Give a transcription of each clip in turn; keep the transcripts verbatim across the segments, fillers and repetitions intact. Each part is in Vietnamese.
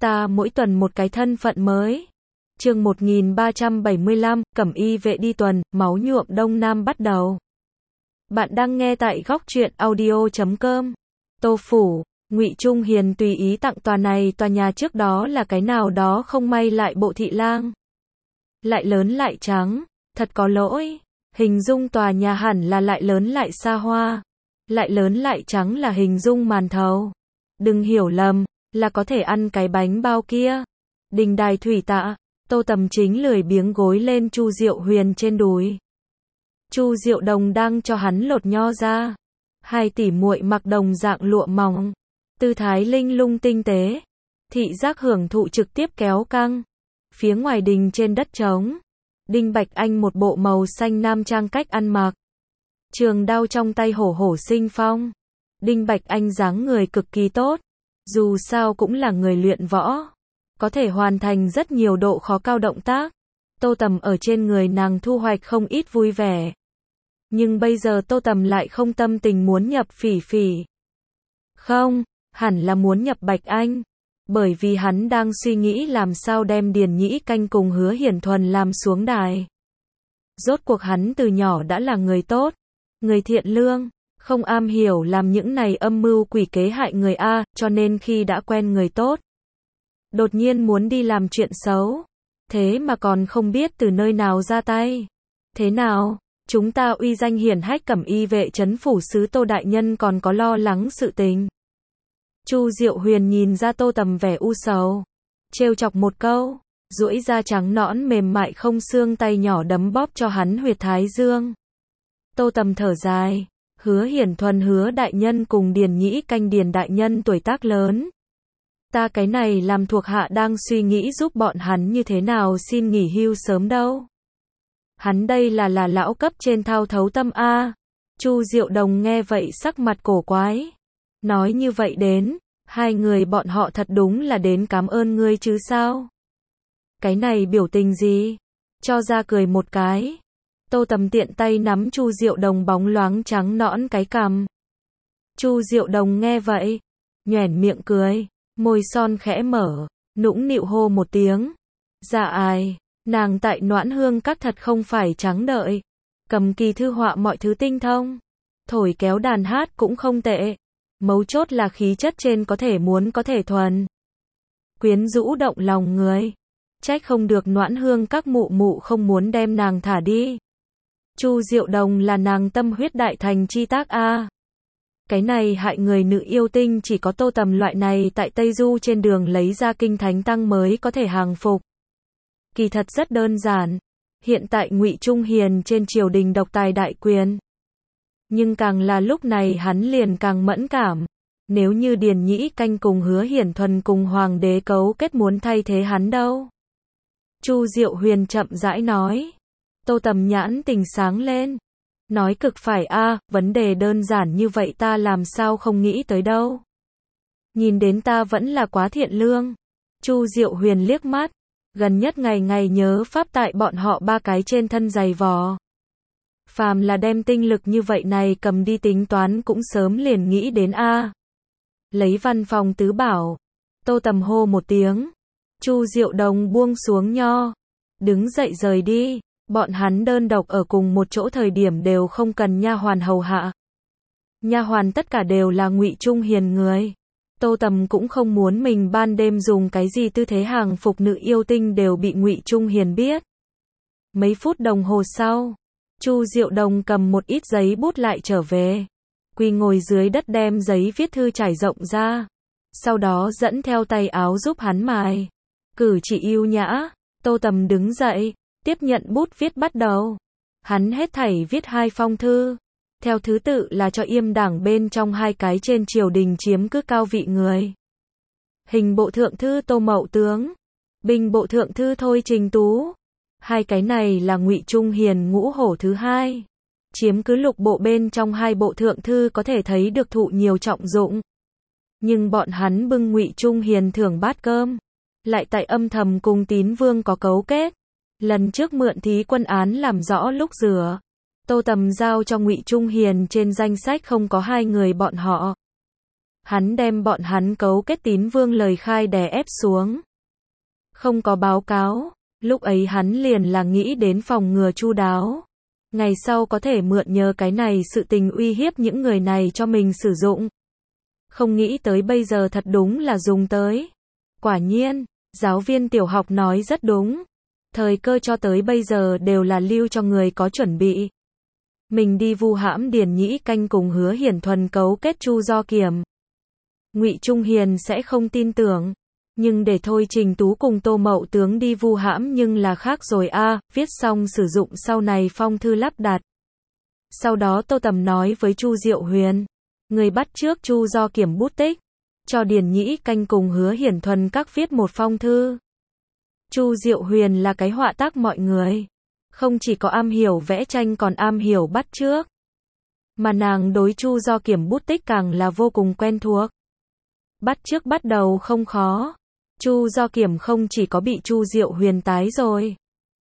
ta mỗi tuần một cái thân phận mới. Chương một nghìn ba trăm bảy mươi lăm, Cẩm y vệ đi tuần, máu nhuộm Đông Nam bắt đầu. Bạn đang nghe tại góc truyện audio chấm com. Tô Phủ, Ngụy Trung Hiền tùy ý tặng tòa này tòa nhà trước đó là cái nào đó không may lại bộ thị lang. Lại lớn lại trắng, thật có lỗi. Hình dung tòa nhà hẳn là lại lớn lại xa hoa. Lại lớn lại trắng là hình dung màn thầu. Đừng hiểu lầm, là có thể ăn cái bánh bao kia. Đình đài thủy tạ, Tô Tầm chính lười biếng gối lên Chu Diệu Huyền trên đùi. Chu Diệu Đồng đang cho hắn lột nho ra. Hai tỷ muội mặc đồng dạng lụa mỏng, tư thái linh lung tinh tế, thị giác hưởng thụ trực tiếp kéo căng. Phía ngoài đình trên đất trống, Đinh Bạch Anh một bộ màu xanh nam trang cách ăn mặc, trường đao trong tay hổ hổ sinh phong. Đinh Bạch Anh dáng người cực kỳ tốt, dù sao cũng là người luyện võ, có thể hoàn thành rất nhiều độ khó cao động tác. Tô Tầm ở trên người nàng thu hoạch không ít vui vẻ. Nhưng bây giờ Tô Tầm lại không tâm tình muốn nhập Phỉ Phỉ. Không, hẳn là muốn nhập Bạch Anh. Bởi vì hắn đang suy nghĩ làm sao đem Điền Nhĩ Canh cùng Hứa Hiển Thuần làm xuống đài. Rốt cuộc hắn từ nhỏ đã là người tốt, người thiện lương, không am hiểu làm những này âm mưu quỷ kế hại người a, cho nên khi đã quen người tốt, đột nhiên muốn đi làm chuyện xấu, thế mà còn không biết từ nơi nào ra tay. Thế nào, chúng ta uy danh hiển hách Cẩm y vệ trấn phủ sứ Tô đại nhân còn có lo lắng sự tình. Chu Diệu Huyền nhìn ra Tô Tầm vẻ u sầu, trêu chọc một câu, duỗi da trắng nõn mềm mại không xương tay nhỏ đấm bóp cho hắn huyệt thái dương. Tô Tầm thở dài, Hứa Hiển Thuần Hứa đại nhân cùng Điền Nhĩ Canh Điền đại nhân tuổi tác lớn. Ta cái này làm thuộc hạ đang suy nghĩ giúp bọn hắn như thế nào xin nghỉ hưu sớm đâu. Hắn đây là là lão cấp trên thao thấu tâm a. Chu Diệu Đồng nghe vậy sắc mặt cổ quái. Nói như vậy đến, hai người bọn họ thật đúng là đến cảm ơn ngươi chứ sao? Cái này biểu tình gì? Cho ra cười một cái. Tô Tầm tiện tay nắm Chu Diệu Đồng bóng loáng trắng nõn cái cằm. Chu Diệu Đồng nghe vậy, nhoẻn miệng cười, môi son khẽ mở, nũng nịu hô một tiếng. Dạ ai, nàng tại Noãn Hương các thật không phải trắng đợi, cầm kỳ thư họa mọi thứ tinh thông, thổi kéo đàn hát cũng không tệ. Mấu chốt là khí chất trên có thể muốn có thể thuần, quyến rũ động lòng người. Trách không được Noãn Hương các mụ mụ không muốn đem nàng thả đi. Chu Diệu Đồng là nàng tâm huyết đại thành chi tác a. Cái này hại người nữ yêu tinh chỉ có Tô Tầm loại này tại Tây Du trên đường lấy ra kinh thánh tăng mới có thể hàng phục. Kỳ thật rất đơn giản, hiện tại Ngụy Trung Hiền trên triều đình độc tài đại quyền. Nhưng càng là lúc này hắn liền càng mẫn cảm. Nếu như Điền Nhĩ Canh cùng Hứa Hiển Thuần cùng Hoàng đế cấu kết muốn thay thế hắn đâu? Chu Diệu Huyền chậm rãi nói. Tô Tầm nhãn tình sáng lên. Nói cực phải a, vấn đề đơn giản như vậy ta làm sao không nghĩ tới đâu. Nhìn đến ta vẫn là quá thiện lương. Chu Diệu Huyền liếc mắt. Gần nhất ngày ngày nhớ pháp tại bọn họ ba cái trên thân giày vò. Phàm là đem tinh lực như vậy này cầm đi tính toán cũng sớm liền nghĩ đến a. Lấy văn phòng tứ bảo. Tô Tầm hô một tiếng. Chu Diệu Đồng buông xuống nho, đứng dậy rời đi. Bọn hắn đơn độc ở cùng một chỗ thời điểm đều không cần nha hoàn hầu hạ. Nha hoàn tất cả đều là Ngụy Trung Hiền người. Tô Tầm cũng không muốn mình ban đêm dùng cái gì tư thế hàng phục nữ yêu tinh đều bị Ngụy Trung Hiền biết. Mấy phút đồng hồ sau, Chu Diệu Đồng cầm một ít giấy bút lại trở về, quỳ ngồi dưới đất đem giấy viết thư trải rộng ra, sau đó dẫn theo tay áo giúp hắn mài. Cử chỉ yêu nhã, Tô Tầm đứng dậy, tiếp nhận bút viết bắt đầu. Hắn hết thảy viết hai phong thư, theo thứ tự là cho Yêm đảng bên trong hai cái trên triều đình chiếm cứ cao vị người. Hình bộ thượng thư Tô Mậu Tướng, binh bộ thượng thư Thôi Trình Tú. Hai cái này là Ngụy Trung Hiền ngũ hổ thứ hai, chiếm cứ lục bộ bên trong hai bộ thượng thư có thể thấy được thụ nhiều trọng dụng. Nhưng bọn hắn bưng Ngụy Trung Hiền thưởng bát cơm, lại tại âm thầm cùng Tín Vương có cấu kết. Lần trước mượn thí quân án làm rõ lúc rửa, Tô Tầm giao cho Ngụy Trung Hiền trên danh sách không có hai người bọn họ. Hắn đem bọn hắn cấu kết tín vương lời khai đè ép xuống. Không có báo cáo, lúc ấy hắn liền là nghĩ đến phòng ngừa chu đáo. Ngày sau có thể mượn nhờ cái này sự tình uy hiếp những người này cho mình sử dụng. Không nghĩ tới bây giờ thật đúng là dùng tới. Quả nhiên, giáo viên tiểu học nói rất đúng. Thời cơ cho tới bây giờ đều là lưu cho người có chuẩn bị. Mình đi vu hãm Điền Nhĩ Canh cùng Hứa Hiển Thuần cấu kết Chu Do Kiểm. Ngụy Trung Hiền sẽ không tin tưởng. Nhưng để Thôi Trình Tú cùng Tô Mậu Tướng đi vu hãm nhưng là khác rồi a, à, viết xong sử dụng sau này phong thư lắp đặt. Sau đó Tô Tầm nói với Chu Diệu Huyền, người bắt trước Chu Do Kiểm bút tích, cho Điền Nhĩ Canh cùng Hứa Hiển Thuần các viết một phong thư. Chu Diệu Huyền là cái họa tác mọi người, không chỉ có am hiểu vẽ tranh còn am hiểu bắt chước. Mà nàng đối Chu Do Kiểm bút tích càng là vô cùng quen thuộc. Bắt chước bắt đầu không khó. Chu Do Kiểm không chỉ có bị Chu Diệu Huyền tái rồi.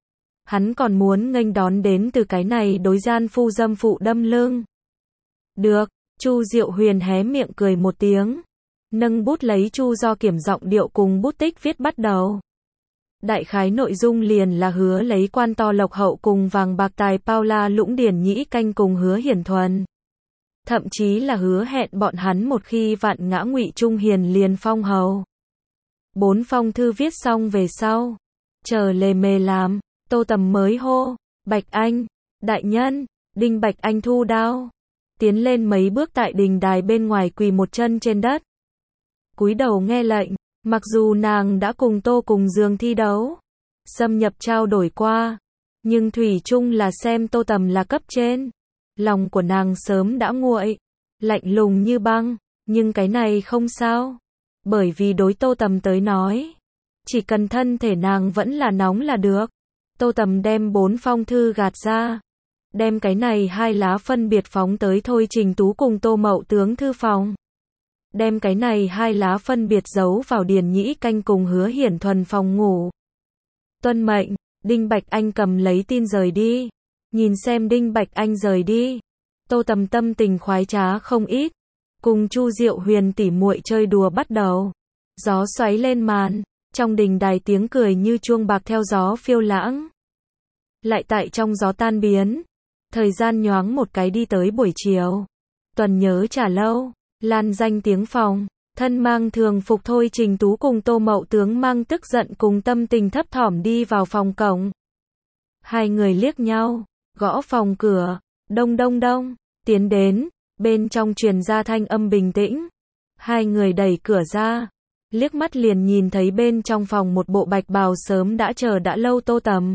Hắn còn muốn nghênh đón đến từ cái này đối gian phu dâm phụ đâm lưng. Được, Chu Diệu Huyền hé miệng cười một tiếng. Nâng bút lấy Chu Do Kiểm giọng điệu cùng bút tích viết bắt đầu. Đại khái nội dung liền là hứa lấy quan to lộc hậu cùng vàng bạc tài Paula Lũng Điền Nhĩ Canh cùng Hứa Hiển Thuần. Thậm chí là hứa hẹn bọn hắn một khi vạn ngã Ngụy Trung Hiền liền phong hầu. Bốn phong thư viết xong về sau, chờ lề mề làm, Tô Tầm mới hô, Bạch Anh, đại nhân, Đinh Bạch Anh thu đao, tiến lên mấy bước tại đình đài bên ngoài quỳ một chân trên đất. Cúi đầu nghe lệnh, mặc dù nàng đã cùng Tô cùng Dương thi đấu, xâm nhập trao đổi qua, nhưng thủy chung là xem Tô Tầm là cấp trên. Lòng của nàng sớm đã nguội, lạnh lùng như băng, nhưng cái này không sao. Bởi vì đối Tô Tầm tới nói, chỉ cần thân thể nàng vẫn là nóng là được. Tô Tầm đem bốn phong thư gạt ra, đem cái này hai lá phân biệt phóng tới Thôi Trình Tú cùng Tô Mậu Tướng thư phòng. Đem cái này hai lá phân biệt giấu vào Điền Nhĩ Canh cùng Hứa Hiển Thuần phòng ngủ. Tuân mệnh, Đinh Bạch Anh cầm lấy tin rời đi. Nhìn xem Đinh Bạch Anh rời đi, Tô Tầm tâm tình khoái trá không ít. Cùng Chu Diệu Huyền tỉ muội chơi đùa bắt đầu. Gió xoáy lên màn, trong đình đài tiếng cười như chuông bạc theo gió phiêu lãng. Lại tại trong gió tan biến. Thời gian nhoáng một cái đi tới buổi chiều. Tuần nhớ trả lâu, lan danh tiếng phòng, thân mang thường phục Thôi Trình Tú cùng Tô Mậu Tướng mang tức giận cùng tâm tình thấp thỏm đi vào phòng cổng. Hai người liếc nhau, gõ phòng cửa, đông đông đông, tiến đến, bên trong truyền ra thanh âm bình tĩnh. Hai người đẩy cửa ra, liếc mắt liền nhìn thấy bên trong phòng một bộ bạch bào sớm đã chờ đã lâu Tô Tầm.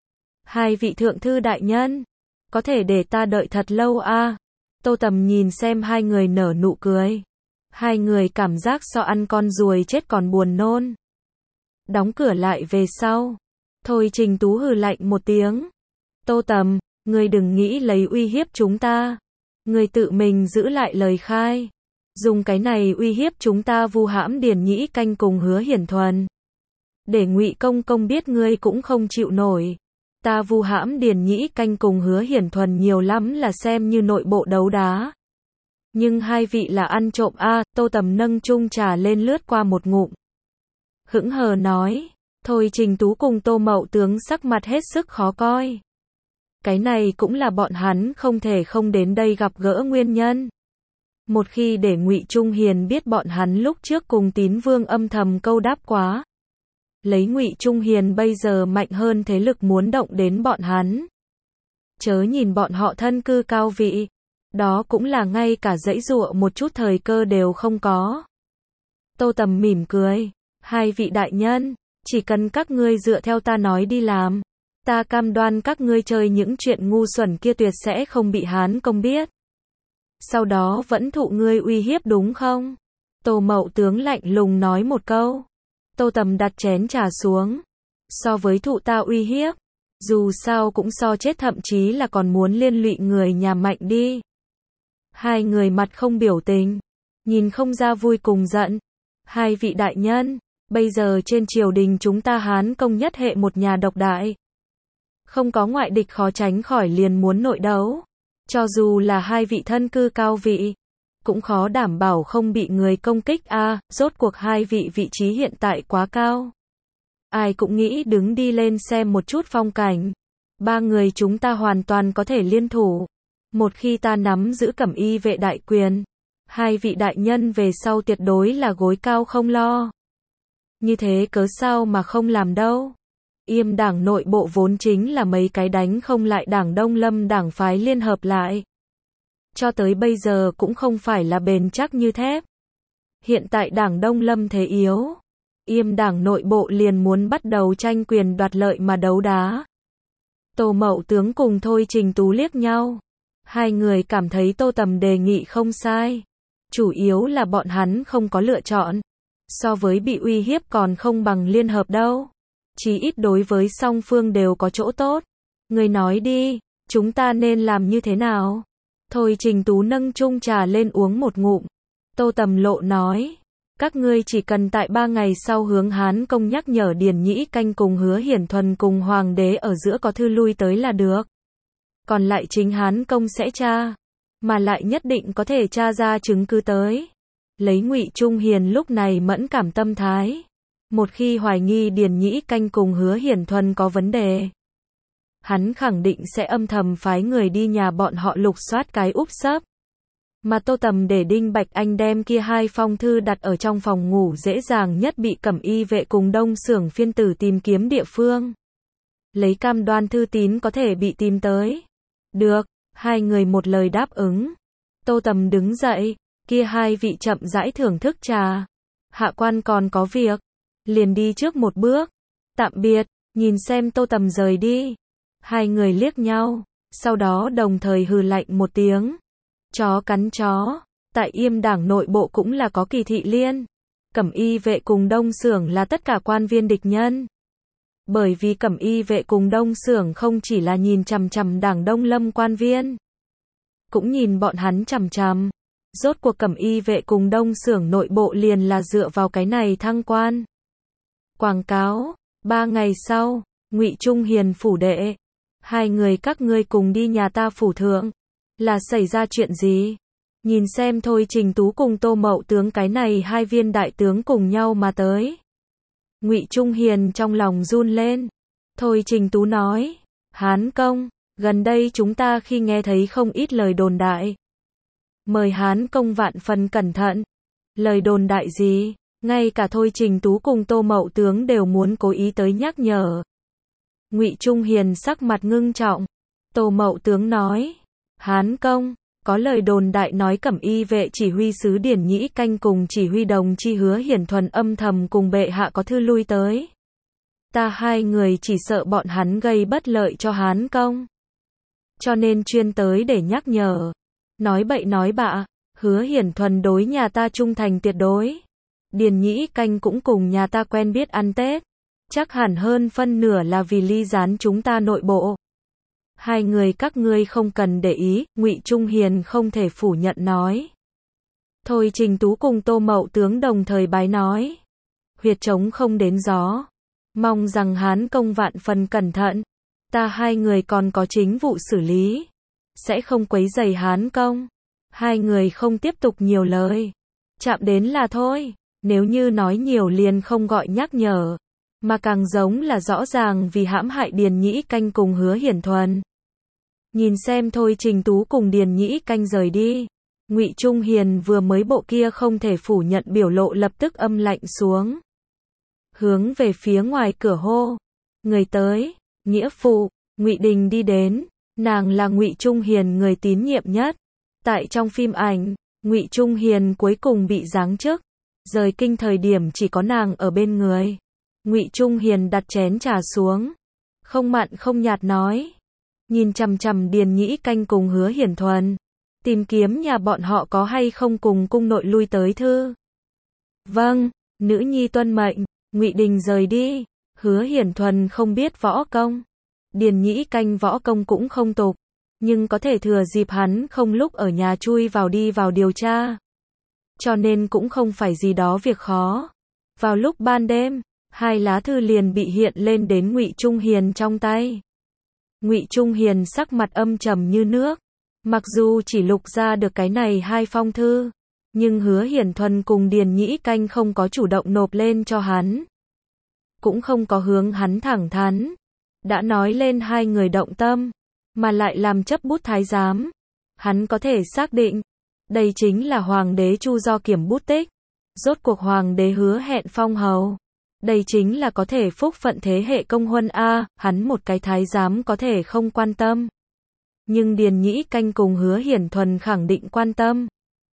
Hai vị thượng thư đại nhân, có thể để ta đợi thật lâu a? À? Tô Tầm nhìn xem hai người nở nụ cười. Hai người cảm giác so ăn con ruồi chết còn buồn nôn. Đóng cửa lại về sau. Thôi Trình Tú hừ lạnh một tiếng. Tô Tầm, ngươi đừng nghĩ lấy uy hiếp chúng ta. Ngươi tự mình giữ lại lời khai. Dùng cái này uy hiếp chúng ta vu hãm Điền Nhĩ Canh cùng Hứa Hiển Thuần. Để Ngụy Công Công biết ngươi cũng không chịu nổi. Ta vu hãm Điền Nhĩ Canh cùng Hứa Hiển Thuần nhiều lắm là xem như nội bộ đấu đá. Nhưng hai vị là ăn trộm a. À, Tô Tầm nâng chung trà lên lướt qua một ngụm. Hững hờ nói. Thôi Trình Tú cùng Tô Mậu Tướng sắc mặt hết sức khó coi. Cái này cũng là bọn hắn không thể không đến đây gặp gỡ nguyên nhân. Một khi để Ngụy Trung Hiền biết bọn hắn lúc trước cùng Tín Vương âm thầm câu đáp quá. Lấy Ngụy Trung Hiền bây giờ mạnh hơn thế lực muốn động đến bọn hắn. Chớ nhìn bọn họ thân cư cao vị. Đó cũng là ngay cả dãy dụa một chút thời cơ đều không có. Tô Tầm mỉm cười. Hai vị đại nhân, chỉ cần các ngươi dựa theo ta nói đi làm. Ta cam đoan các ngươi chơi những chuyện ngu xuẩn kia tuyệt sẽ không bị Hán Công biết. Sau đó vẫn thụ ngươi uy hiếp đúng không? Tô Mậu Tướng lạnh lùng nói một câu. Tô Tầm đặt chén trà xuống. So với thụ ta uy hiếp, dù sao cũng so chết thậm chí là còn muốn liên lụy người nhà Mạnh đi. Hai người mặt không biểu tình, nhìn không ra vui cùng giận. Hai vị đại nhân, bây giờ trên triều đình chúng ta Hán Công nhất hệ một nhà độc đại. Không có ngoại địch khó tránh khỏi liền muốn nội đấu. Cho dù là hai vị thân cư cao vị, cũng khó đảm bảo không bị người công kích a, rốt cuộc hai vị vị trí hiện tại quá cao. Ai cũng nghĩ đứng đi lên xem một chút phong cảnh. Ba người chúng ta hoàn toàn có thể liên thủ. Một khi ta nắm giữ cẩm y vệ đại quyền, hai vị đại nhân về sau tuyệt đối là gối cao không lo. Như thế cớ sao mà không làm đâu. Yêm đảng nội bộ vốn chính là mấy cái đánh không lại đảng Đông Lâm đảng phái liên hợp lại. Cho tới bây giờ cũng không phải là bền chắc như thép. Hiện tại đảng Đông Lâm thế yếu. Yêm đảng nội bộ liền muốn bắt đầu tranh quyền đoạt lợi mà đấu đá. Tô Mậu Tướng cùng Thôi Trình Tú liếc nhau. Hai người cảm thấy Tô Tầm đề nghị không sai. Chủ yếu là bọn hắn không có lựa chọn. So với bị uy hiếp còn không bằng liên hợp đâu. Chí ít đối với song phương đều có chỗ tốt. Người nói đi, chúng ta nên làm như thế nào? Thôi Trình Tú nâng chung trà lên uống một ngụm. Tô Tầm Lộ nói, các ngươi chỉ cần tại ba ngày sau hướng Hán Công nhắc nhở Điền Nhĩ Canh cùng Hứa Hiển Thuần cùng Hoàng đế ở giữa có thư lui tới là được. Còn lại chính Hán Công sẽ tra, mà lại nhất định có thể tra ra chứng cứ tới. Lấy Ngụy Trung Hiền lúc này mẫn cảm tâm thái, một khi hoài nghi Điền Nhĩ Canh cùng Hứa Hiển Thuần có vấn đề, hắn khẳng định sẽ âm thầm phái người đi nhà bọn họ lục soát cái úp sấp. Mà Tô Tầm để Đinh Bạch Anh đem kia hai phong thư đặt ở trong phòng ngủ dễ dàng nhất bị cẩm y vệ cùng Đông Xưởng phiên tử tìm kiếm địa phương. Lấy cam đoan thư tín có thể bị tìm tới. Được, hai người một lời đáp ứng. Tô Tầm đứng dậy, kia hai vị chậm rãi thưởng thức trà. Hạ quan còn có việc, liền đi trước một bước. Tạm biệt, nhìn xem Tô Tầm rời đi. Hai người liếc nhau, sau đó đồng thời hừ lạnh một tiếng. Chó cắn chó, tại Yêm đảng nội bộ cũng là có kỳ thị liên. Cẩm y vệ cùng Đông Xưởng là tất cả quan viên địch nhân. Bởi vì cẩm y vệ cùng Đông Xưởng không chỉ là nhìn chằm chằm đảng Đông Lâm quan viên, cũng nhìn bọn hắn chằm chằm. Rốt cuộc cẩm y vệ cùng Đông Xưởng nội bộ liền là dựa vào cái này thăng quan. Quảng cáo, ba ngày sau, Ngụy Trung Hiền phủ đệ. Hai người các ngươi cùng đi nhà ta phủ thượng. Là xảy ra chuyện gì? Nhìn xem Thôi Trình Tú cùng Tô Mậu Tướng cái này hai viên đại tướng cùng nhau mà tới. Ngụy Trung Hiền trong lòng run lên. Thôi Trình Tú nói, Hán Công, gần đây chúng ta khi nghe thấy không ít lời đồn đại. Mời Hán Công vạn phần cẩn thận. Lời đồn đại gì? Ngay cả Thôi Trình Tú cùng Tô Mậu Tướng đều muốn cố ý tới nhắc nhở. Ngụy Trung Hiền sắc mặt ngưng trọng. Tô Mậu Tướng nói, Hán Công, có lời đồn đại nói cẩm y vệ chỉ huy sứ Điền Nhĩ Canh cùng chỉ huy đồng chi Hứa Hiển Thuần âm thầm cùng bệ hạ có thư lui tới. Ta hai người chỉ sợ bọn hắn gây bất lợi cho Hán Công, cho nên chuyên tới để nhắc nhở. Nói bậy nói bạ, Hứa Hiển Thuần đối nhà ta trung thành tuyệt đối. Điền Nhĩ Canh cũng cùng nhà ta quen biết ăn Tết. Chắc hẳn hơn phân nửa là vì ly gián chúng ta nội bộ. Hai người các ngươi không cần để ý, Ngụy Trung Hiền không thể phủ nhận nói. Thôi Trình Tú cùng Tô Mậu Tướng đồng thời bái nói. Huyệt trống không đến gió. Mong rằng Hán Công vạn phần cẩn thận. Ta hai người còn có chính vụ xử lý. Sẽ không quấy rầy Hán Công. Hai người không tiếp tục nhiều lời. Chạm đến là thôi. Nếu như nói nhiều liền không gọi nhắc nhở. Mà càng giống là rõ ràng vì hãm hại Điền Nhĩ Canh cùng Hứa Hiển Thuần. Nhìn xem Thôi Trình Tú cùng Điền Nhĩ Canh rời đi. Ngụy Trung Hiền vừa mới bộ kia không thể phủ nhận biểu lộ lập tức âm lạnh xuống. Hướng về phía ngoài cửa hô. Người tới, nghĩa phụ, Ngụy Đình đi đến. Nàng là Ngụy Trung Hiền người tín nhiệm nhất. Tại trong phim ảnh, Ngụy Trung Hiền cuối cùng bị giáng chức. Rời kinh thời điểm chỉ có nàng ở bên người. Ngụy Trung Hiền đặt chén trà xuống. Không mặn không nhạt nói. Nhìn chằm chằm Điền Nhĩ Canh cùng Hứa Hiển Thuần. Tìm kiếm nhà bọn họ có hay không cùng cung nội lui tới thư. Vâng, nữ nhi tuân mệnh. Ngụy Đình rời đi. Hứa Hiển Thuần không biết võ công. Điền Nhĩ Canh võ công cũng không tục. Nhưng có thể thừa dịp hắn không lúc ở nhà chui vào đi vào điều tra. Cho nên cũng không phải gì đó việc khó. Vào lúc ban đêm, hai lá thư liền bị hiện lên đến Ngụy Trung Hiền trong tay. Ngụy Trung Hiền sắc mặt âm trầm như nước, Mặc dù chỉ lục ra được cái này hai phong thư, nhưng Hứa Hiển Thuần cùng Điền Nhĩ Canh không có chủ động nộp lên cho hắn, cũng không có hướng hắn thẳng thắn, đã nói lên hai người động tâm, mà lại làm chấp bút thái giám. Hắn có thể xác định, đây chính là Hoàng đế Chu do kiểm bút tích. Rốt cuộc Hoàng đế hứa hẹn phong hầu. Đây chính là có thể phúc phận thế hệ công huân A, hắn một cái thái giám có thể không quan tâm. Nhưng Điền Nhĩ Canh cùng Hứa Hiển Thuần khẳng định quan tâm.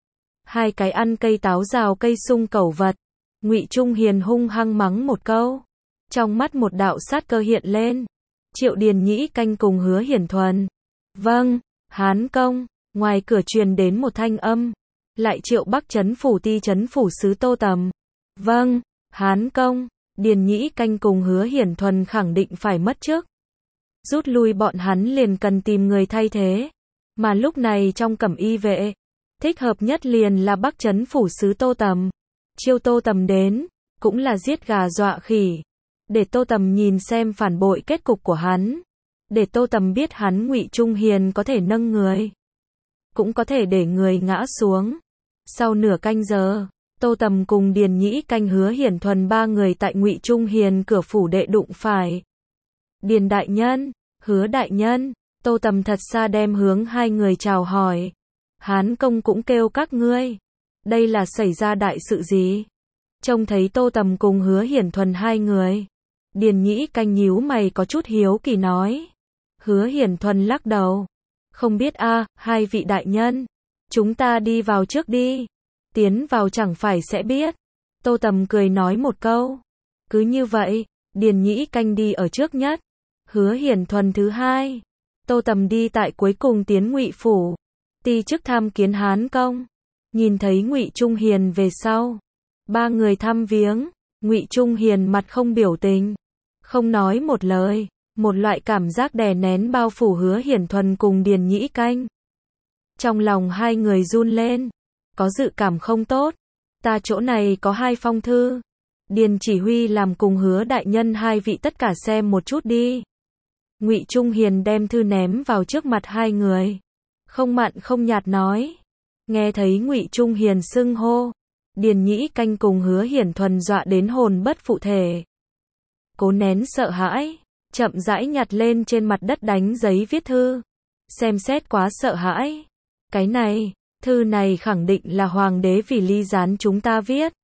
Hai cái ăn cây táo rào cây sung cẩu vật. Ngụy Trung Hiền hung hăng mắng một câu. Trong mắt một đạo sát cơ hiện lên. Triệu Điền Nhĩ Canh cùng Hứa Hiển Thuần. Vâng, Hán công. Ngoài cửa truyền đến một thanh âm. Lại Triệu Bắc Trấn phủ ti trấn phủ sứ Tô Tầm. Vâng, Hán công. Điền Nhĩ Canh cùng Hứa Hiển Thuần khẳng định phải mất chức. Rút lui bọn hắn liền cần tìm người thay thế. Mà lúc này trong cẩm y vệ, thích hợp nhất liền là Bắc Trấn phủ sứ Tô Tầm. Chiêu Tô Tầm đến, cũng là giết gà dọa khỉ. Để Tô Tầm nhìn xem phản bội kết cục của hắn. Để Tô Tầm biết hắn Ngụy Trung Hiền có thể nâng người, cũng có thể để người ngã xuống. Sau nửa canh giờ, Tô Tầm cùng Điền Nhĩ Canh Hứa Hiển Thuần ba người tại Ngụy Trung Hiền cửa phủ đệ đụng phải. Điền đại nhân, Hứa đại nhân, Tô Tầm thật xa đem hướng hai người chào hỏi. Hán công cũng kêu các ngươi. Đây là xảy ra đại sự gì? Trông thấy Tô Tầm cùng Hứa Hiển Thuần hai người. Điền Nhĩ Canh nhíu mày có chút hiếu kỳ nói. Hứa Hiển Thuần lắc đầu. Không biết a, hai vị đại nhân. Chúng ta đi vào trước đi. Tiến vào chẳng phải sẽ biết. Tô Tầm cười nói một câu. Cứ như vậy, Điền Nhĩ Canh đi ở trước nhất. Hứa Hiển Thuần thứ hai. Tô Tầm đi tại cuối cùng tiến Ngụy phủ. Ti chức tham kiến Hán công. Nhìn thấy Ngụy Trung Hiền về sau. Ba người thăm viếng. Ngụy Trung Hiền mặt không biểu tình. Không nói một lời. Một loại cảm giác đè nén bao phủ Hứa Hiển Thuần cùng Điền Nhĩ Canh. Trong lòng hai người run lên. Có dự cảm không tốt. Ta chỗ này có hai phong thư. Điền chỉ huy làm cùng Hứa đại nhân hai vị tất cả xem một chút đi. Ngụy Trung Hiền đem thư ném vào trước mặt hai người. Không mặn không nhạt nói. Nghe thấy Ngụy Trung Hiền xưng hô. Điền Nhĩ Canh cùng Hứa Hiển Thuần dọa đến hồn bất phụ thể. Cố nén sợ hãi. Chậm rãi nhặt lên trên mặt đất đánh giấy viết thư. Xem xét quá sợ hãi. Cái này, thư này khẳng định là Hoàng đế vì ly gián chúng ta viết.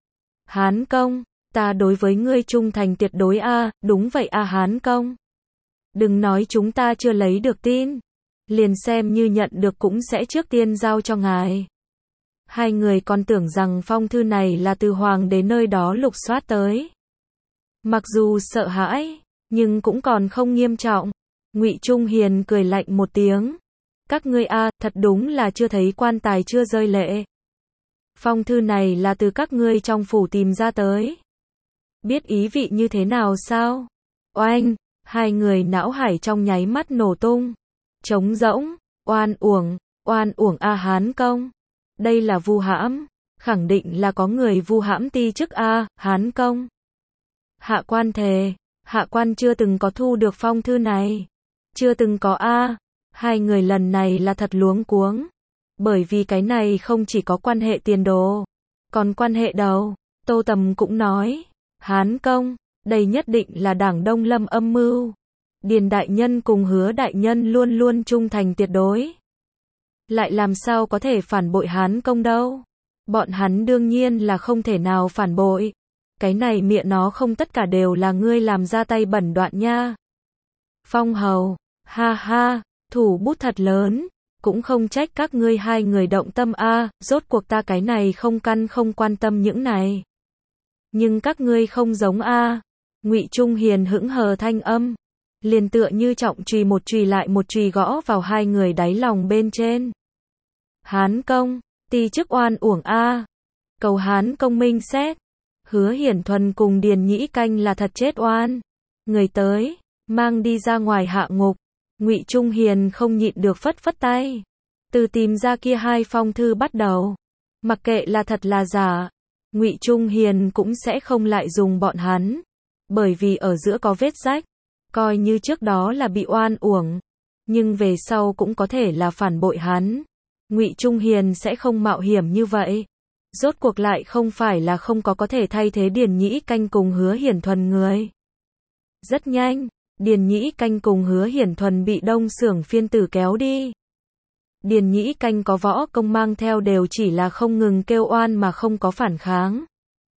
Hán công, ta đối với ngươi trung thành tuyệt đối a, đúng vậy a Hán công. Đừng nói chúng ta chưa lấy được tin. Liền xem như nhận được cũng sẽ trước tiên giao cho ngài. Hai người còn tưởng rằng phong thư này là từ Hoàng đế nơi đó lục soát tới. Mặc dù sợ hãi, nhưng cũng còn không nghiêm trọng. Ngụy Trung Hiền cười lạnh một tiếng. Các ngươi a, thật đúng là chưa thấy quan tài chưa rơi lệ. Phong thư này là từ các ngươi trong phủ tìm ra tới. Biết ý vị như thế nào sao? Oanh, hai người não hải trong nháy mắt nổ tung. Trống rỗng, oan uổng, oan uổng a Hán công. Đây là vu hãm, khẳng định là có người vu hãm ti chức a, Hán công. Hạ quan thề, hạ quan chưa từng có thu được phong thư này. Chưa từng có a. Hai người lần này là thật luống cuống. Bởi vì cái này không chỉ có quan hệ tiền đồ, còn quan hệ đầu. Tô Tầm cũng nói, Hán công, đây nhất định là Đảng Đông Lâm âm mưu. Điền đại nhân cùng Hứa đại nhân luôn luôn trung thành tuyệt đối. Lại làm sao có thể phản bội Hán công đâu. Bọn hắn đương nhiên là không thể nào phản bội. Cái này miệng nó không tất cả đều là ngươi làm ra tay bẩn đoạn nha. Phong hầu, ha ha, thủ bút thật lớn. Cũng không trách các ngươi hai người động tâm a, rốt cuộc ta cái này không căn không quan tâm những này. Nhưng các ngươi không giống a. Ngụy Trung Hiền hững hờ thanh âm, liền tựa như trọng chùy một chùy lại một chùy gõ vào hai người đáy lòng bên trên. Hán công, ti chức oan uổng a. Cầu Hán công minh xét. Hứa Hiển Thuần cùng Điền Nhĩ Canh là thật chết oan. Người tới, mang đi ra ngoài hạ ngục. Ngụy Trung Hiền không nhịn được phất phất tay. Từ tìm ra kia hai phong thư bắt đầu. Mặc kệ là thật là giả, Ngụy Trung Hiền cũng sẽ không lại dùng bọn hắn. Bởi vì ở giữa có vết rách. Coi như trước đó là bị oan uổng. nhưng về sau cũng có thể là phản bội hắn. Ngụy Trung Hiền sẽ không mạo hiểm như vậy. Rốt cuộc lại không phải là không có có thể thay thế Điền Nhĩ Canh cùng Hứa Hiển Thuần người. Rất nhanh, Điền Nhĩ Canh cùng Hứa Hiển Thuần bị Đông Xưởng Phiên Tử kéo đi. Điền Nhĩ Canh có võ công mang theo đều chỉ là không ngừng kêu oan mà không có phản kháng.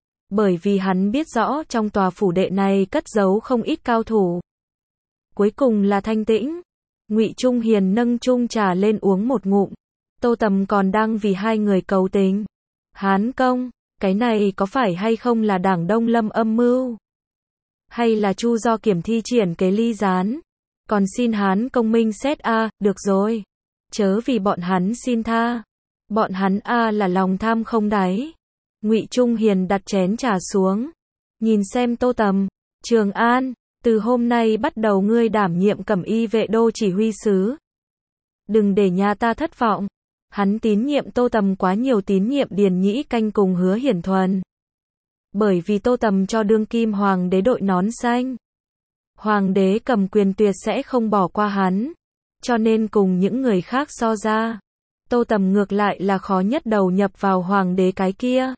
Bởi vì hắn biết rõ trong tòa phủ đệ này cất giấu không ít cao thủ. Cuối cùng là thanh tĩnh. Ngụy Trung Hiền nâng chung trà lên uống một ngụm. Tô Tầm còn đang vì hai người cầu tình. Hán công, cái này có phải hay không là Đảng Đông Lâm âm mưu? Hay là Chu Do Kiểm thi triển kế ly gián? Còn xin Hán công minh xét a, à, được rồi. Chớ vì bọn hắn xin tha. Bọn hắn a à là lòng tham không đáy. Ngụy Trung Hiền đặt chén trà xuống. Nhìn xem Tô Tầm. Trường An, từ hôm nay bắt đầu ngươi đảm nhiệm Cẩm Y vệ đô chỉ huy sứ. Đừng để nhà ta thất vọng. Hắn tín nhiệm Tô Tầm quá nhiều tín nhiệm Điền Nhĩ Canh cùng Hứa Hiển Thuần. Bởi vì Tô Tầm cho đương kim hoàng đế đội nón xanh. Hoàng đế cầm quyền tuyệt sẽ không bỏ qua hắn. Cho nên cùng những người khác so ra, Tô Tầm ngược lại là khó nhất đầu nhập vào hoàng đế cái kia.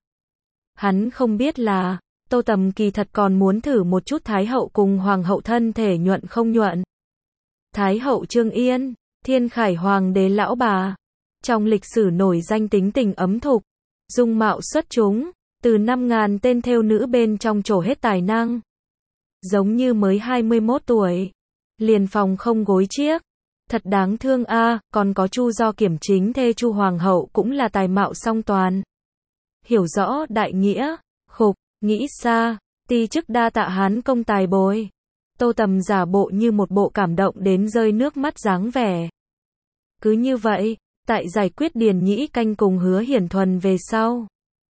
Hắn không biết là, Tô Tầm kỳ thật còn muốn thử một chút Thái hậu cùng hoàng hậu thân thể nhuận không nhuận. Thái hậu Trương Yên, Thiên Khải hoàng đế lão bà, trong lịch sử nổi danh tính tình ấm thục, dung mạo xuất chúng, từ năm ngàn tên thêu nữ bên trong trổ hết tài năng. Giống như mới hai mươi mốt tuổi, liền phòng không gối chiếc. Thật đáng thương a, à, còn có Chu Do Kiểm chính thê Chu hoàng hậu cũng là tài mạo song toàn. Hiểu rõ đại nghĩa, khục, nghĩ xa, ti chức đa tạ Hán công tài bồi. Tô Tầm giả bộ như một bộ cảm động đến rơi nước mắt dáng vẻ. Cứ như vậy, tại giải quyết Điền Nhĩ Canh cùng Hứa Hiển Thuần về sau,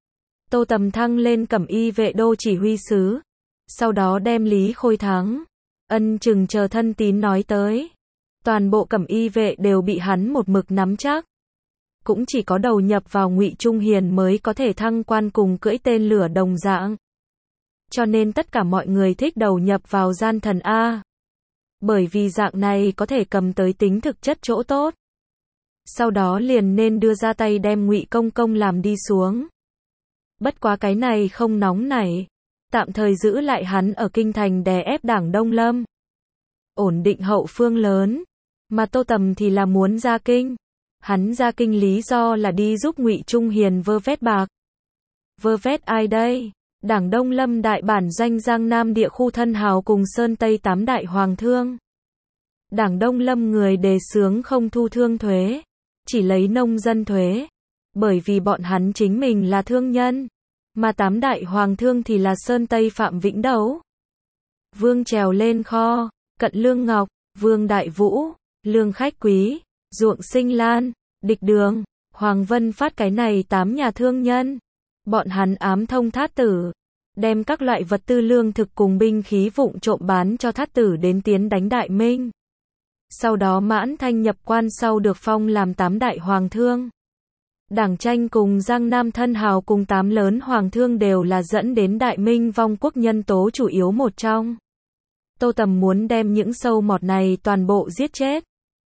Tô Tầm thăng lên Cẩm Y vệ đô chỉ huy sứ. Sau đó đem Lý Khôi Thắng, Ân Chừng chờ thân tín nói tới. Toàn bộ Cẩm Y vệ đều bị hắn một mực nắm chắc. Cũng chỉ có đầu nhập vào Ngụy Trung Hiền mới có thể thăng quan cùng cưỡi tên lửa đồng dạng. Cho nên tất cả mọi người thích đầu nhập vào gian thần A. Bởi vì dạng này có thể cầm tới tính thực chất chỗ tốt. Sau đó liền nên đưa ra tay đem Ngụy Công Công làm đi xuống. Bất quá cái này không nóng nảy. Tạm thời giữ lại hắn ở kinh thành đè ép Đảng Đông Lâm. Ổn định hậu phương lớn. Mà Tô Tầm thì là muốn ra kinh. Hắn ra kinh lý do là đi giúp Ngụy Trung Hiền vơ vét bạc. Vơ vét ai đây? Đảng Đông Lâm đại bản doanh Giang Nam địa khu thân hào cùng Sơn Tây tám đại hoàng thương. Đảng Đông Lâm người đề xướng không thu thương thuế, chỉ lấy nông dân thuế. Bởi vì bọn hắn chính mình là thương nhân. Mà tám đại hoàng thương thì là Sơn Tây Phạm Vĩnh Đấu, Vương Trèo Lên Kho, Cận Lương Ngọc, Vương Đại Vũ, Lương Khách Quý, Ruộng Sinh Lan, Địch Đường, Hoàng Vân Phát, cái này tám nhà thương nhân. Bọn hắn ám thông Thát Tử, đem các loại vật tư lương thực cùng binh khí vụng trộm bán cho Thát Tử đến tiến đánh Đại Minh. Sau đó Mãn Thanh nhập quan sau được phong làm tám đại hoàng thương. Đảng Tranh cùng Giang Nam thân hào cùng tám lớn hoàng thương đều là dẫn đến Đại Minh vong quốc nhân tố chủ yếu một trong. Tô Tầm muốn đem những sâu mọt này toàn bộ giết chết.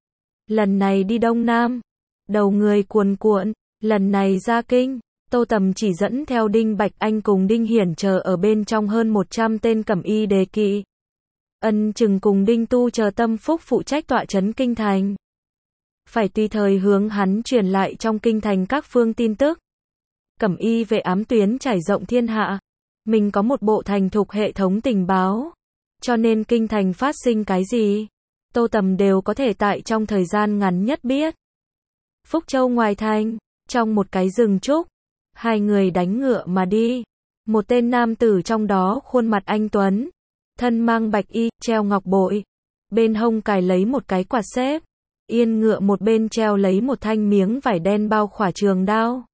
Lần này đi Đông Nam, đầu người cuồn cuộn, lần này ra kinh, Tô Tầm chỉ dẫn theo Đinh Bạch Anh cùng Đinh Hiển chờ ở bên trong hơn một trăm tên Cẩm Y đề kỵ. Ân Chừng cùng Đinh Tu chờ tâm phúc phụ trách tọa trấn kinh thành. Phải tùy thời hướng hắn truyền lại trong kinh thành các phương tin tức. Cẩm Y vệ ám tuyến trải rộng thiên hạ. Mình có một bộ thành thục hệ thống tình báo. Cho nên kinh thành phát sinh cái gì, Tô Tầm đều có thể tại trong thời gian ngắn nhất biết. Phúc Châu ngoài thành, trong một cái rừng trúc, hai người đánh ngựa mà đi. Một tên nam tử trong đó khuôn mặt anh tuấn, thân mang bạch y, treo ngọc bội, bên hông cài lấy một cái quạt xếp, yên ngựa một bên treo lấy một thanh miếng vải đen bao khỏa trường đao,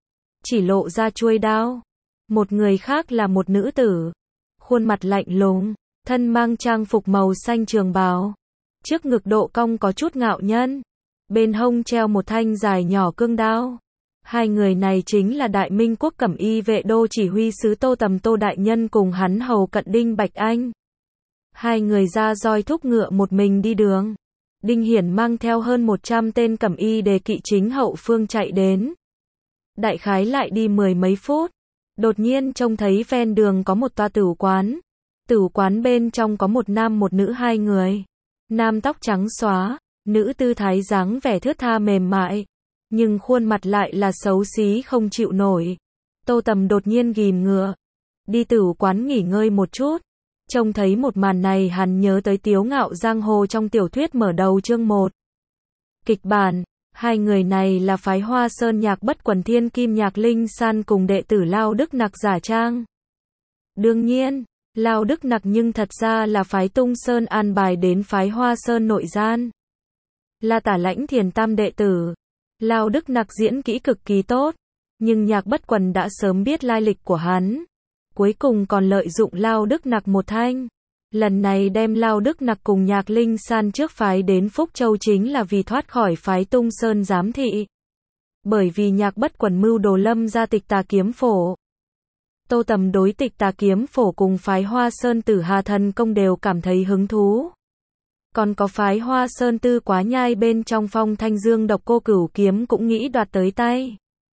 chỉ lộ ra chuôi đao. Một người khác là một nữ tử, khuôn mặt lạnh lùng, thân mang trang phục màu xanh trường bào, trước ngực độ cong có chút ngạo nhân, bên hông treo một thanh dài nhỏ cương đao. Hai người này chính là Đại Minh quốc Cẩm Y vệ đô chỉ huy sứ Tô Tầm Tô đại nhân cùng hắn hầu cận Đinh Bạch Anh. Hai người ra roi thúc ngựa một mình đi đường. Đinh Hiển mang theo hơn một trăm tên cẩm y đề kỵ chính hậu phương chạy đến. Đại khái lại đi mười mấy phút, đột nhiên trông thấy ven đường có một toa tửu quán. Tửu quán bên trong có một nam một nữ hai người. Nam tóc trắng xóa, nữ tư thái dáng vẻ thướt tha mềm mại, nhưng khuôn mặt lại là xấu xí không chịu nổi. Tô Tầm đột nhiên ghim ngựa, đi tửu quán nghỉ ngơi một chút. Trông thấy một màn này hắn nhớ tới Tiếu Ngạo Giang Hồ trong tiểu thuyết mở đầu chương một. Kịch bản, hai người này là phái Hoa Sơn Nhạc Bất Quần Thiên Kim Nhạc Linh San cùng đệ tử Lao Đức Nặc giả trang. Đương nhiên, Lao Đức Nặc nhưng thật ra là phái Tung Sơn an bài đến phái Hoa Sơn nội gian. Là Tả Lãnh Thiền Tam đệ tử. Lao Đức Nặc diễn kỹ cực kỳ tốt, nhưng Nhạc Bất Quần đã sớm biết lai lịch của hắn. Cuối cùng còn lợi dụng Lao Đức Nặc một thanh. Lần này đem Lao Đức Nặc cùng Nhạc Linh San trước phái đến Phúc Châu chính là vì thoát khỏi phái Tung Sơn giám thị. Bởi vì Nhạc Bất Quần mưu đồ lâm ra Tịch Tà Kiếm Phổ. Tô Tầm đối Tịch Tà Kiếm Phổ cùng phái Hoa Sơn Tử Hà Thần Công đều cảm thấy hứng thú. Còn có phái Hoa Sơn Tư Quá Nhai bên trong Phong Thanh Dương Độc Cô Cửu Kiếm cũng nghĩ đoạt tới tay.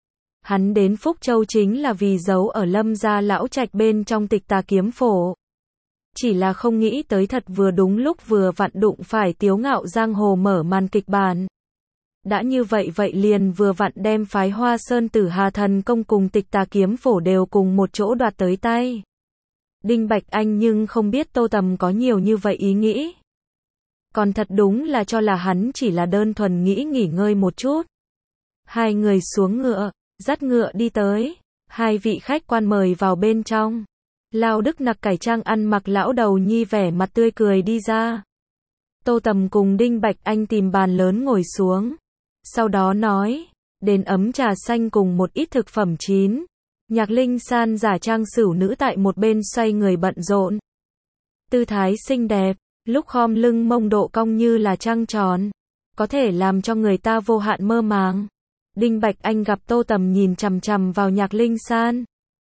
Hắn đến Phúc Châu chính là vì giấu ở lâm gia lão trạch bên trong Tịch Tà Kiếm Phổ. Chỉ là không nghĩ tới thật vừa đúng lúc vừa vặn đụng phải Tiếu Ngạo Giang Hồ mở màn kịch bản. Đã như vậy vậy liền vừa vặn đem phái Hoa Sơn Tử Hà Thần Công cùng Tịch Tà Kiếm Phổ đều cùng một chỗ đoạt tới tay. Đinh Bạch Anh nhưng không biết Tô Tầm có nhiều như vậy ý nghĩ. Còn thật đúng là cho là hắn chỉ là đơn thuần nghĩ nghỉ ngơi một chút. Hai người xuống ngựa, dắt ngựa đi tới. Hai vị khách quan mời vào bên trong. Lao Đức Nặc cải trang ăn mặc lão đầu nhi vẻ mặt tươi cười đi ra. Tô Tầm cùng Đinh Bạch Anh tìm bàn lớn ngồi xuống. Sau đó nói, đến ấm trà xanh cùng một ít thực phẩm chín. Nhạc Linh San giả trang sửu nữ tại một bên xoay người bận rộn. Tư thái xinh đẹp, lúc khom lưng mông độ cong như là trăng tròn. Có thể làm cho người ta vô hạn mơ màng. Đinh Bạch Anh gặp Tô Tầm nhìn chằm chằm vào Nhạc Linh San.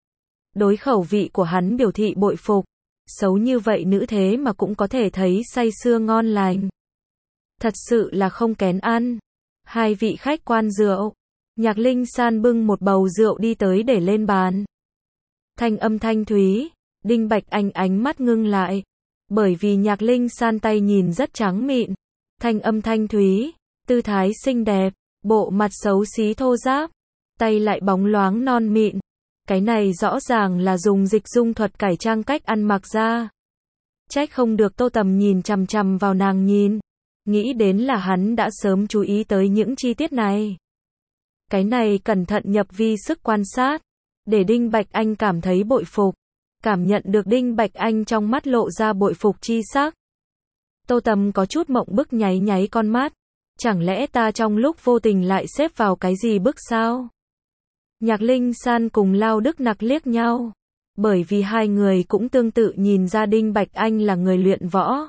Đối khẩu vị của hắn biểu thị bội phục. Xấu như vậy nữ thế mà cũng có thể thấy say sưa ngon lành. Thật sự là không kén ăn. Hai vị khách quan rượu. Nhạc Linh San bưng một bầu rượu đi tới để lên bàn. Thanh âm thanh thúy. Đinh Bạch Anh ánh mắt ngưng lại. Bởi vì Nhạc Linh San tay nhìn rất trắng mịn. Thanh âm thanh thúy. Tư thái xinh đẹp. Bộ mặt xấu xí thô ráp. Tay lại bóng loáng non mịn. Cái này rõ ràng là dùng dịch dung thuật cải trang cách ăn mặc ra. Trách không được Tô Tầm nhìn chằm chằm vào nàng nhìn. Nghĩ đến là hắn đã sớm chú ý tới những chi tiết này. Cái này cẩn thận nhập vi sức quan sát. Để Đinh Bạch Anh cảm thấy bội phục. Cảm nhận được Đinh Bạch Anh trong mắt lộ ra bội phục chi sắc. Tô Tầm có chút mộng bức nháy nháy con mắt. Chẳng lẽ ta trong lúc vô tình lại xếp vào cái gì bức sao? Nhạc Linh San cùng Lao Đức Nặc liếc nhau. Bởi vì hai người cũng tương tự nhìn ra Đinh Bạch Anh là người luyện võ.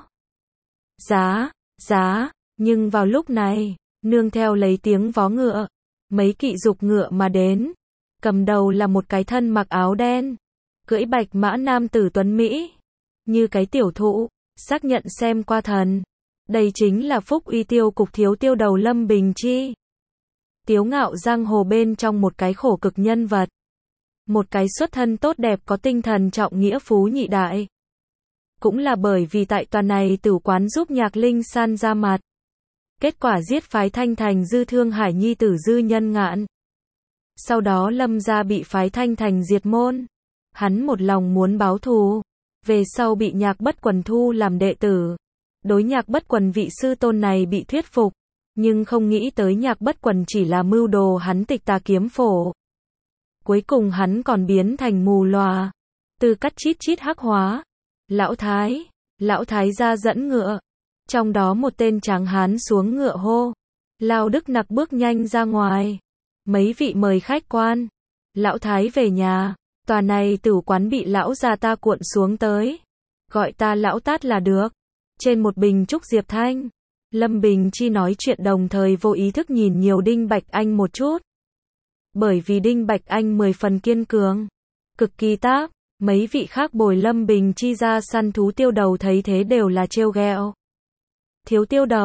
Giá, giá, nhưng vào lúc này, nương theo lấy tiếng vó ngựa, mấy kỵ dục ngựa mà đến. Cầm đầu là một cái thân mặc áo đen, cưỡi bạch mã nam tử tuấn Mỹ. Như cái tiểu thụ, xác nhận xem qua thần. Đây chính là Phúc Uy Tiêu cục thiếu tiêu đầu Lâm Bình Chi. Tiếu Ngạo Giang Hồ bên trong một cái khổ cực nhân vật. Một cái xuất thân tốt đẹp có tinh thần trọng nghĩa phú nhị đại. Cũng là bởi vì tại toàn này tử quán giúp Nhạc Linh San ra mặt. Kết quả giết phái Thanh Thành Dư Thương Hải nhi tử Dư Nhân Ngạn. Sau đó Lâm gia bị phái Thanh Thành diệt môn. Hắn một lòng muốn báo thù. Về sau bị Nhạc Bất Quần thu làm đệ tử. Đối Nhạc Bất Quần vị sư tôn này bị thuyết phục. Nhưng không nghĩ tới Nhạc Bất Quần chỉ là mưu đồ hắn Tịch Tà Kiếm Phổ. Cuối cùng hắn còn biến thành mù lòa. Từ cắt chít chít hắc hóa. Lão Thái. Lão Thái ra dẫn ngựa. Trong đó một tên tráng hán xuống ngựa hô. Lao Đức Nặc bước nhanh ra ngoài. Mấy vị mời khách quan. Lão Thái về nhà. Tòa này tử quán bị lão già ta cuộn xuống tới. Gọi ta lão tát là được. Trên một bình trúc diệp thanh. Lâm Bình Chi nói chuyện đồng thời vô ý thức nhìn nhiều Đinh Bạch Anh một chút. Bởi vì Đinh Bạch Anh mười phần kiên cường. Cực kỳ táp. Mấy vị khác bồi Lâm Bình Chi ra săn thú tiêu đầu thấy thế đều là trêu ghẹo. Thiếu tiêu đầu.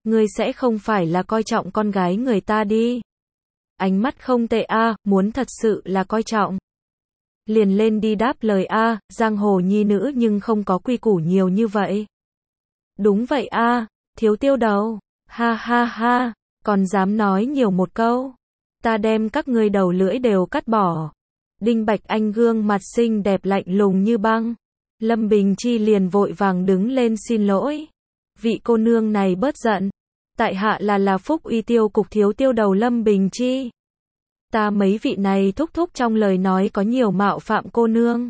Ngươi sẽ không phải là coi trọng con gái người ta đi. Ánh mắt không tệ a, muốn thật sự là coi trọng. Liền lên đi đáp lời a, giang hồ nhi nữ nhưng không có quy củ nhiều như vậy. Đúng vậy a, Thiếu Tiêu Đầu. Ha ha ha, còn dám nói nhiều một câu. Ta đem các ngươi đầu lưỡi đều cắt bỏ. Đinh Bạch Anh gương mặt xinh đẹp lạnh lùng như băng. Lâm Bình Chi liền vội vàng đứng lên xin lỗi. Vị cô nương này bớt giận. Tại hạ là là Phúc Uy Tiêu cục Thiếu Tiêu Đầu Lâm Bình Chi. Ta mấy vị này thúc thúc trong lời nói có nhiều mạo phạm cô nương.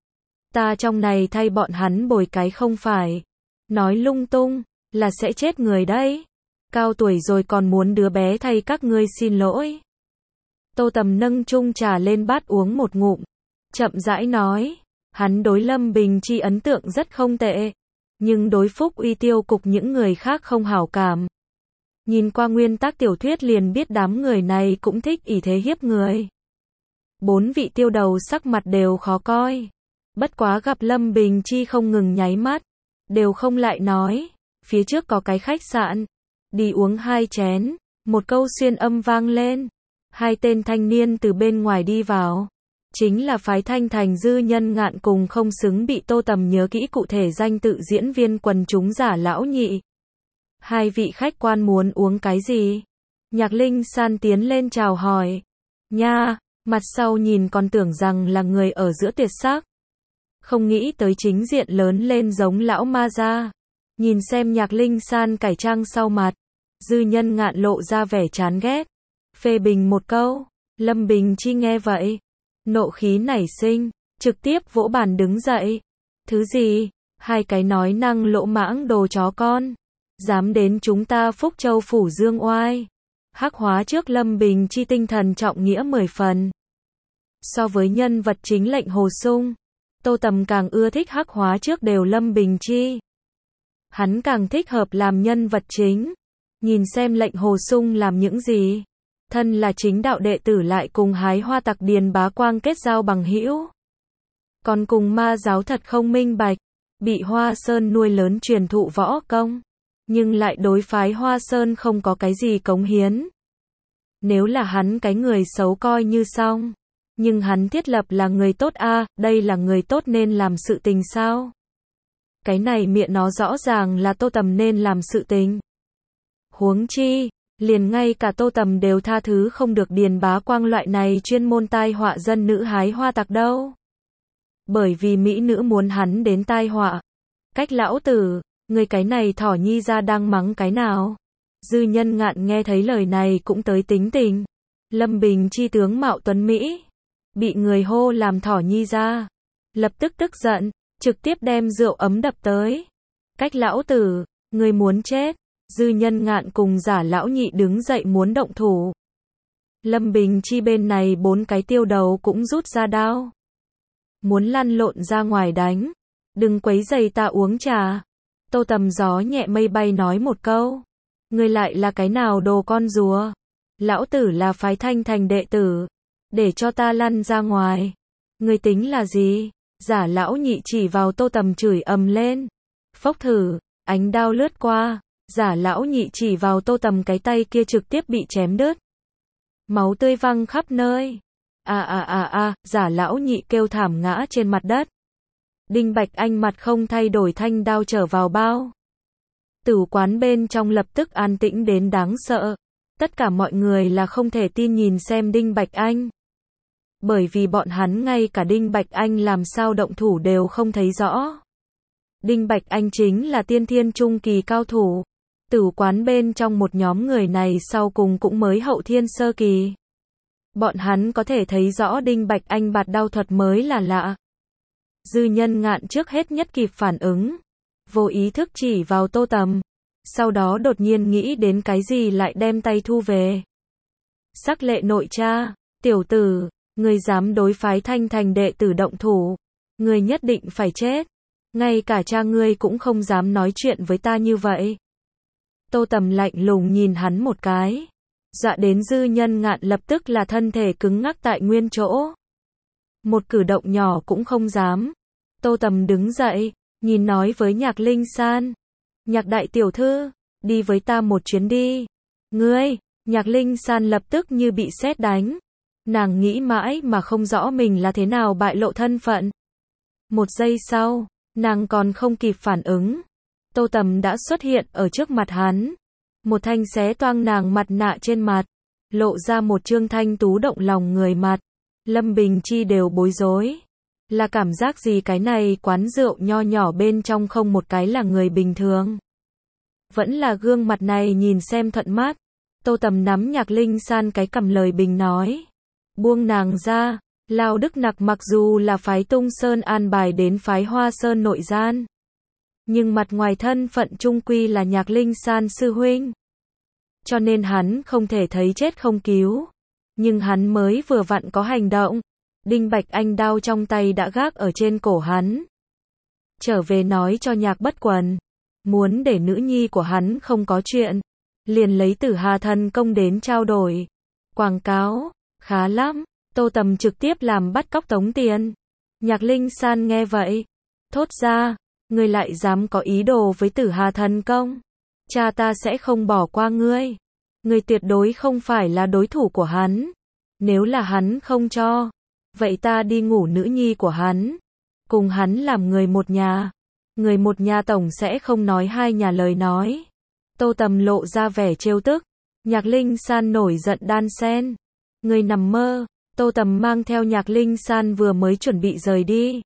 Ta trong này thay bọn hắn bồi cái không phải. Nói lung tung, là sẽ chết người đấy. Cao tuổi rồi còn muốn đứa bé thay các ngươi xin lỗi. Tô Tầm nâng chung trà lên bát uống một ngụm. Chậm rãi nói, hắn đối Lâm Bình Chi ấn tượng rất không tệ. Nhưng đối Phúc Uy Tiêu cục những người khác không hảo cảm. Nhìn qua nguyên tác tiểu thuyết liền biết đám người này cũng thích ỷ thế hiếp người. Bốn vị tiêu đầu sắc mặt đều khó coi. Bất quá gặp Lâm Bình Chi không ngừng nháy mắt. Đều không lại nói. Phía trước có cái khách sạn. Đi uống hai chén. Một câu xuyên âm vang lên. Hai tên thanh niên từ bên ngoài đi vào. Chính là phái Thanh Thành Dư Nhân Ngạn cùng không xứng bị Tô Tầm nhớ kỹ cụ thể danh tự diễn viên quần chúng Giả Lão Nhị. Hai vị khách quan muốn uống cái gì? Nhạc Linh San tiến lên chào hỏi. Nha, mặt sau nhìn còn tưởng rằng là người ở giữa tuyệt sắc. Không nghĩ tới chính diện lớn lên giống lão ma gia. Nhìn xem Nhạc Linh San cải trang sau mặt. Dư Nhân Ngạn lộ ra vẻ chán ghét. Phê bình một câu. Lâm Bình Chi nghe vậy. Nộ khí nảy sinh. Trực tiếp vỗ bàn đứng dậy. Thứ gì? Hai cái nói năng lỗ mãng đồ chó con. Dám đến chúng ta Phúc Châu phủ dương oai. Hắc hóa trước Lâm Bình Chi tinh thần trọng nghĩa mười phần. So với nhân vật chính Lệnh Hồ Sung, Tô Tầm càng ưa thích hắc hóa trước đều Lâm Bình Chi. Hắn càng thích hợp làm nhân vật chính. Nhìn xem Lệnh Hồ Sung làm những gì. Thân là chính đạo đệ tử lại cùng hái hoa tặc Điền Bá Quang kết giao bằng hữu. Còn cùng ma giáo thật không minh bạch. Bị Hoa Sơn nuôi lớn truyền thụ võ công. Nhưng lại đối phái Hoa Sơn không có cái gì cống hiến. Nếu là hắn cái người xấu coi như xong. Nhưng hắn thiết lập là người tốt a, à, đây là người tốt nên làm sự tình sao? Cái này miệng nó rõ ràng là Tô Tầm nên làm sự tình. Huống chi, liền ngay cả Tô Tầm đều tha thứ không được Điền Bá Quang loại này chuyên môn tai họa dân nữ hái hoa tặc đâu. Bởi vì mỹ nữ muốn hắn đến tai họa. Cách lão tử. Người cái này thỏ nhi ra đang mắng cái nào? Dư Nhân Ngạn nghe thấy lời này cũng tới tính tình. Lâm Bình Chi tướng mạo tuấn Mỹ. Bị người hô làm thỏ nhi ra. Lập tức tức giận. Trực tiếp đem rượu ấm đập tới. Cách lão tử. Người muốn chết. Dư Nhân Ngạn cùng Giả Lão Nhị đứng dậy muốn động thủ. Lâm Bình Chi bên này bốn cái tiêu đầu cũng rút ra đao. Muốn lăn lộn ra ngoài đánh. Đừng quấy rầy ta uống trà. Tô Tầm gió nhẹ mây bay nói một câu. Ngươi lại là cái nào đồ con rùa? Lão tử là phái Thanh Thành đệ tử. Để cho ta lăn ra ngoài. Ngươi tính là gì? Giả Lão Nhị chỉ vào Tô Tầm chửi ầm lên. Phốc thử, ánh đao lướt qua. Giả Lão Nhị chỉ vào Tô Tầm cái tay kia trực tiếp bị chém đứt. Máu tươi văng khắp nơi. À à à à, Giả Lão Nhị kêu thảm ngã trên mặt đất. Đinh Bạch Anh mặt không thay đổi thanh đao trở vào bao. Tử quán bên trong lập tức an tĩnh đến đáng sợ. Tất cả mọi người là không thể tin nhìn xem Đinh Bạch Anh. Bởi vì bọn hắn ngay cả Đinh Bạch Anh làm sao động thủ đều không thấy rõ. Đinh Bạch Anh chính là tiên thiên trung kỳ cao thủ. Tử quán bên trong một nhóm người này sau cùng cũng mới hậu thiên sơ kỳ. Bọn hắn có thể thấy rõ Đinh Bạch Anh bạt đao thuật mới là lạ. Dư Nhân Ngạn trước hết nhất kịp phản ứng. Vô ý thức chỉ vào Tô Tầm. Sau đó đột nhiên nghĩ đến cái gì lại đem tay thu về. Sắc lệ nội cha, tiểu tử, ngươi dám đối phái Thanh Thành đệ tử động thủ. Ngươi nhất định phải chết. Ngay cả cha ngươi cũng không dám nói chuyện với ta như vậy. Tô Tầm lạnh lùng nhìn hắn một cái. Dọa đến Dư Nhân Ngạn lập tức là thân thể cứng ngắc tại nguyên chỗ. Một cử động nhỏ cũng không dám. Tô Tầm đứng dậy, nhìn nói với Nhạc Linh San. Nhạc đại tiểu thư, đi với ta một chuyến đi. Ngươi, Nhạc Linh San lập tức như bị sét đánh. Nàng nghĩ mãi mà không rõ mình là thế nào bại lộ thân phận. Một giây sau, nàng còn không kịp phản ứng. Tô Tầm đã xuất hiện ở trước mặt hắn. Một thanh xé toang nàng mặt nạ trên mặt. Lộ ra một trương thanh tú động lòng người mặt. Lâm Bình Chi đều bối rối. Là cảm giác gì cái này quán rượu nho nhỏ bên trong không một cái là người bình thường. Vẫn là gương mặt này nhìn xem thuận mắt. Tô Tầm nắm Nhạc Linh San cái cầm lời bình nói. Buông nàng ra. Lao Đức Nặc mặc dù là phái Tung Sơn an bài đến phái Hoa Sơn nội gian. Nhưng mặt ngoài thân phận trung quy là Nhạc Linh San sư huynh. Cho nên hắn không thể thấy chết không cứu. Nhưng hắn mới vừa vặn có hành động. Đinh Bạch Anh đao trong tay đã gác ở trên cổ hắn. Trở về nói cho Nhạc Bất Quần. Muốn để nữ nhi của hắn không có chuyện. Liền lấy Tử Hà Thần Công đến trao đổi. Quảng cáo, khá lắm. Tô Tầm trực tiếp làm bắt cóc tống tiền. Nhạc Linh San nghe vậy. Thốt ra, ngươi lại dám có ý đồ với Tử Hà Thần Công. Cha ta sẽ không bỏ qua ngươi. Ngươi tuyệt đối không phải là đối thủ của hắn. Nếu là hắn không cho, vậy ta đi ngủ nữ nhi của hắn. Cùng hắn làm người một nhà. Người một nhà tổng sẽ không nói hai nhà lời nói. Tô Tầm lộ ra vẻ trêu tức. Nhạc Linh San nổi giận đan sen. Ngươi nằm mơ. Tô Tầm mang theo Nhạc Linh San vừa mới chuẩn bị rời đi.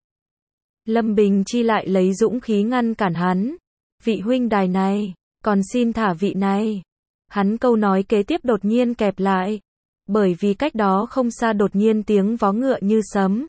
Lâm Bình Chi lại lấy dũng khí ngăn cản hắn. Vị huynh đài này, còn xin thả vị này. Hắn câu nói kế tiếp đột nhiên kẹp lại. Bởi vì cách đó không xa đột nhiên tiếng vó ngựa như sấm.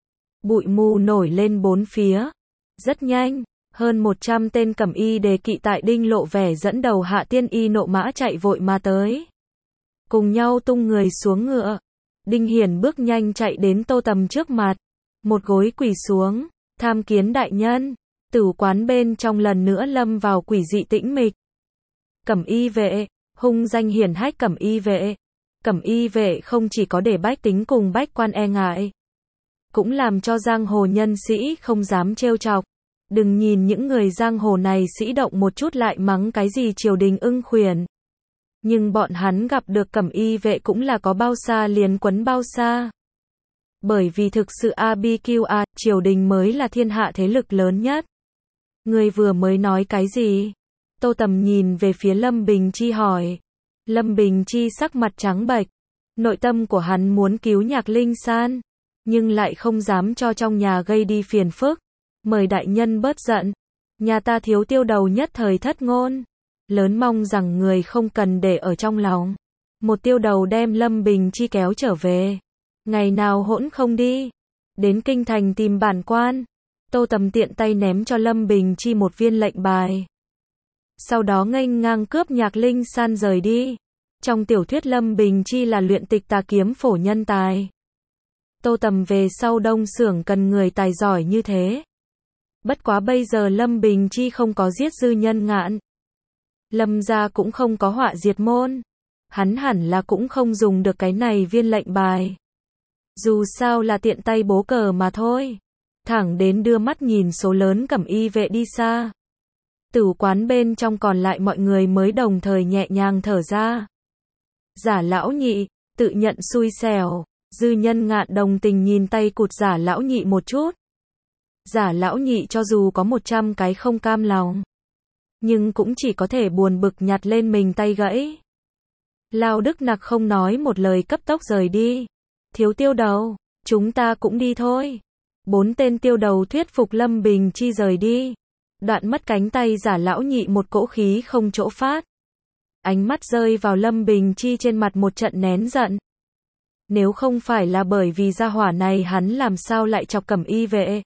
Bụi mù nổi lên bốn phía. Rất nhanh, hơn một trăm tên cẩm y đề kỵ tại Đinh Lộ Vẻ dẫn đầu Hạ Tiên Y nộ mã chạy vội mà tới. Cùng nhau tung người xuống ngựa. Đinh Hiển bước nhanh chạy đến Tô Tầm trước mặt. Một gối quỳ xuống. Tham kiến đại nhân. Tử quán bên trong lần nữa lâm vào quỷ dị tĩnh mịch. Cẩm y vệ, hung danh hiển hách cẩm y vệ. Cẩm y vệ không chỉ có để bách tính cùng bách quan e ngại. Cũng làm cho giang hồ nhân sĩ không dám trêu chọc. Đừng nhìn những người giang hồ này sĩ động một chút lại mắng cái gì triều đình ưng khuyển. Nhưng bọn hắn gặp được cẩm y vệ cũng là có bao xa liền quấn bao xa. Bởi vì thực sự a bê quy a, triều đình mới là thiên hạ thế lực lớn nhất. Người vừa mới nói cái gì? Tô Tầm nhìn về phía Lâm Bình Chi hỏi. Lâm Bình Chi sắc mặt trắng bệch. Nội tâm của hắn muốn cứu Nhạc Linh San. Nhưng lại không dám cho trong nhà gây đi phiền phức. Mời đại nhân bớt giận. Nhà ta thiếu tiêu đầu nhất thời thất ngôn. Lớn mong rằng người không cần để ở trong lòng. Một tiêu đầu đem Lâm Bình Chi kéo trở về. Ngày nào hỗn không đi. Đến kinh thành tìm bản quan. Tô Tầm tiện tay ném cho Lâm Bình Chi một viên lệnh bài. Sau đó nghênh ngang cướp Nhạc Linh San rời đi. Trong tiểu thuyết Lâm Bình Chi là luyện tịch tà kiếm phổ nhân tài. Tô Tầm về sau Đông Xưởng cần người tài giỏi như thế. Bất quá bây giờ Lâm Bình Chi không có giết Dư Nhân Ngạn. Lâm gia cũng không có họa diệt môn. Hắn hẳn là cũng không dùng được cái này viên lệnh bài. Dù sao là tiện tay bố cờ mà thôi. Thẳng đến đưa mắt nhìn số lớn cẩm y vệ đi xa. Tử quán bên trong còn lại mọi người mới đồng thời nhẹ nhàng thở ra. Giả lão nhị, tự nhận xui xẻo. Dư Nhân Ngạn đồng tình nhìn tay cụt giả lão nhị một chút. Giả lão nhị cho dù có một trăm cái không cam lòng. Nhưng cũng chỉ có thể buồn bực nhặt lên mình tay gãy. Lao Đức Nặc không nói một lời cấp tốc rời đi. Thiếu tiêu đầu, chúng ta cũng đi thôi. Bốn tên tiêu đầu thuyết phục Lâm Bình Chi rời đi. Đoạn mất cánh tay giả lão nhị một cỗ khí không chỗ phát. Ánh mắt rơi vào Lâm Bình Chi trên mặt một trận nén giận. Nếu không phải là bởi vì gia hỏa này hắn làm sao lại chọc cẩm y vệ.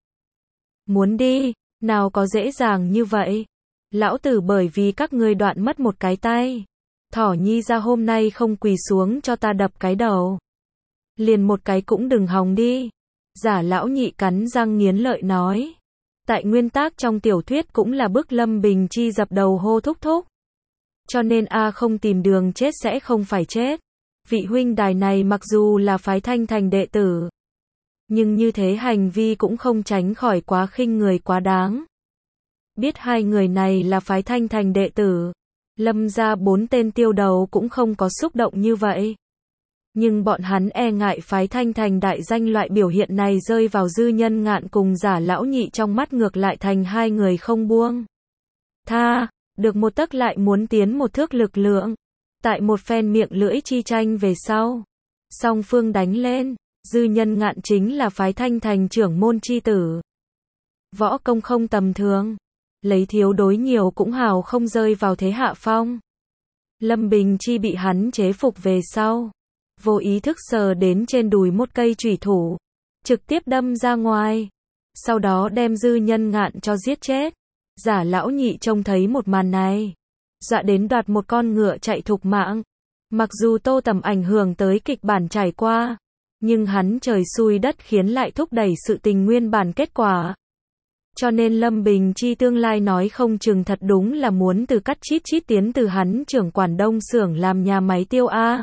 Muốn đi, nào có dễ dàng như vậy. Lão tử bởi vì các ngươi đoạn mất một cái tay. Thỏ nhi ra hôm nay không quỳ xuống cho ta đập cái đầu. Liền một cái cũng đừng hòng đi. Giả lão nhị cắn răng nghiến lợi nói. Tại nguyên tắc trong tiểu thuyết cũng là bức Lâm Bình Chi dập đầu hô thúc thúc. Cho nên A không tìm đường chết sẽ không phải chết. Vị huynh đài này mặc dù là phái Thanh Thành đệ tử. Nhưng như thế hành vi cũng không tránh khỏi quá khinh người quá đáng. Biết hai người này là phái Thanh Thành đệ tử. Lâm gia bốn tên tiêu đầu cũng không có xúc động như vậy. Nhưng bọn hắn e ngại phái Thanh Thành đại danh loại biểu hiện này rơi vào Dư Nhân Ngạn cùng Giả Lão Nhị trong mắt ngược lại thành hai người không buông tha, được một tấc lại muốn tiến một thước lực lượng. Tại một phen miệng lưỡi chi tranh về sau, song phương đánh lên. Dư Nhân Ngạn chính là phái Thanh Thành trưởng môn chi tử. Võ công không tầm thường, lấy thiếu đối nhiều cũng hào không rơi vào thế hạ phong. Lâm Bình Chi bị hắn chế phục về sau, vô ý thức sờ đến trên đùi một cây chủy thủ, trực tiếp đâm ra ngoài, sau đó đem Dư Nhân Ngạn cho giết chết. Giả Lão Nhị trông thấy một màn này, dọa đến đoạt một con ngựa chạy thục mạng. Mặc dù Tô Tầm ảnh hưởng tới kịch bản trải qua, nhưng hắn trời xui đất khiến lại thúc đẩy sự tình nguyên bản kết quả. Cho nên Lâm Bình Chi tương lai nói không chừng thật đúng là muốn từ cắt chít chít tiến từ hắn trưởng quản Đông xưởng làm nhà máy tiêu A.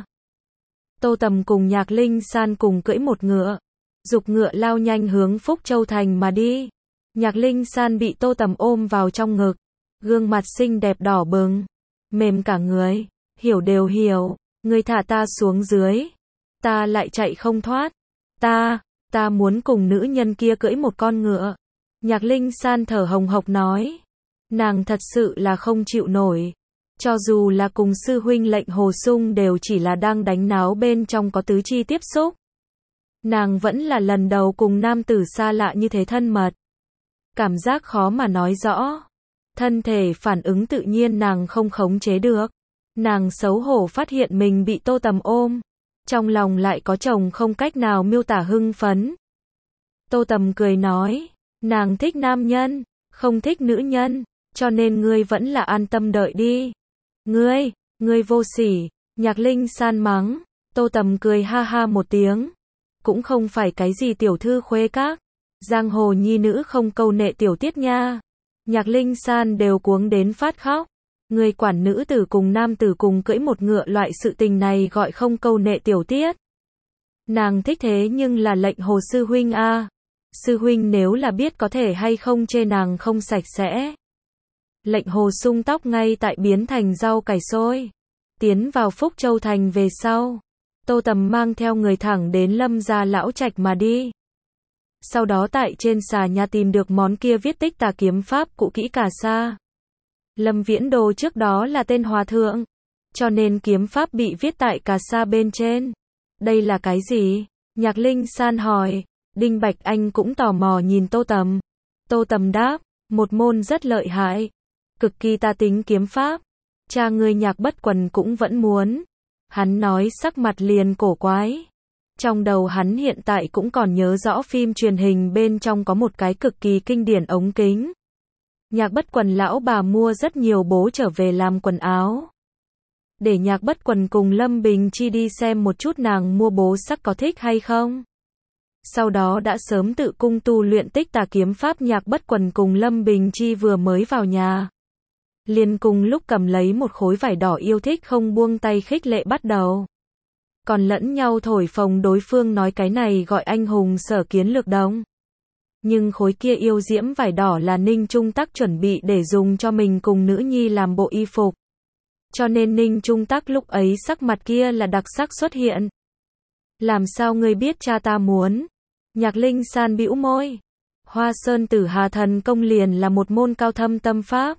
Tô Tầm cùng Nhạc Linh San cùng cưỡi một ngựa, dục ngựa lao nhanh hướng Phúc Châu Thành mà đi. Nhạc Linh San bị Tô Tầm ôm vào trong ngực, gương mặt xinh đẹp đỏ bừng, mềm cả người, hiểu đều hiểu, ngươi thả ta xuống dưới, ta lại chạy không thoát, ta, ta muốn cùng nữ nhân kia cưỡi một con ngựa. Nhạc Linh San thở hồng hộc nói, nàng thật sự là không chịu nổi, cho dù là cùng sư huynh Lệnh Hồ Sung đều chỉ là đang đánh náo bên trong có tứ chi tiếp xúc. Nàng vẫn là lần đầu cùng nam tử xa lạ như thế thân mật. Cảm giác khó mà nói rõ. Thân thể phản ứng tự nhiên nàng không khống chế được. Nàng xấu hổ phát hiện mình bị Tô Tầm ôm. Trong lòng lại có chồng không cách nào miêu tả hưng phấn. Tô Tầm cười nói, nàng thích nam nhân, không thích nữ nhân, cho nên ngươi vẫn là an tâm đợi đi. Ngươi, ngươi vô sỉ, Nhạc Linh San mắng. Tô Tầm cười ha ha một tiếng. Cũng không phải cái gì tiểu thư khuê các. Giang hồ nhi nữ không câu nệ tiểu tiết nha. Nhạc Linh San đều cuống đến phát khóc. Người quản nữ tử cùng nam tử cùng cưỡi một ngựa loại sự tình này gọi không câu nệ tiểu tiết. Nàng thích thế nhưng là Lệnh Hồ sư huynh a. Sư huynh nếu là biết có thể hay không chê nàng không sạch sẽ. Lệnh Hồ sung tóc ngay tại biến thành rau cải xôi. Tiến vào Phúc Châu Thành về sau, Tô Tầm mang theo người thẳng đến Lâm gia lão trạch mà đi. Sau đó tại trên xà nhà tìm được món kia viết tích tà kiếm pháp cũ kỹ cà sa. Lâm Viễn Đồ trước đó là tên hòa thượng, cho nên kiếm pháp bị viết tại cà sa bên trên. Đây là cái gì? Nhạc Linh San hỏi. Đinh Bạch Anh cũng tò mò nhìn Tô Tầm. Tô Tầm đáp, một môn rất lợi hại, cực kỳ tà tính kiếm pháp. Cha ngươi Nhạc Bất Quần cũng vẫn muốn. Hắn nói sắc mặt liền cổ quái. Trong đầu hắn hiện tại cũng còn nhớ rõ phim truyền hình bên trong có một cái cực kỳ kinh điển ống kính. Nhạc Bất Quần lão bà mua rất nhiều bố trở về làm quần áo. Để Nhạc Bất Quần cùng Lâm Bình Chi đi xem một chút nàng mua bố sắc có thích hay không. Sau đó đã sớm tự cung tu luyện tích tà kiếm pháp. Nhạc Bất Quần cùng Lâm Bình Chi vừa mới vào nhà, liền cùng lúc cầm lấy một khối vải đỏ yêu thích không buông tay khích lệ bắt đầu. Còn lẫn nhau thổi phồng đối phương nói cái này gọi anh hùng sở kiến lược đồng. Nhưng khối kia yêu diễm vải đỏ là Ninh Trung Tắc chuẩn bị để dùng cho mình cùng nữ nhi làm bộ y phục. Cho nên Ninh Trung Tắc lúc ấy sắc mặt kia là đặc sắc xuất hiện. Làm sao ngươi biết cha ta muốn? Nhạc Linh San bĩu môi. Hoa Sơn Tử Hà Thần Công liền là một môn cao thâm tâm pháp.